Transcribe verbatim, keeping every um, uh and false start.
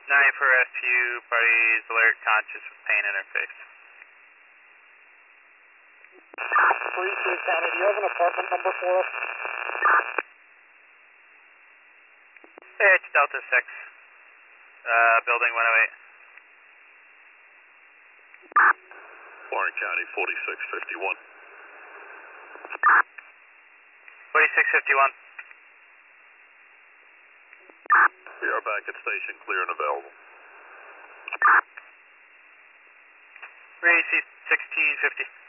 nine for rescue, parties alert, conscious with pain in her face. three three County, do you have an apartment number for us? Hey, it's Delta six, uh, building one oh eight. Warren County, forty-six fifty-one. forty-six fifty-one. We are back at station, clear and available. Racy sixteen fifty.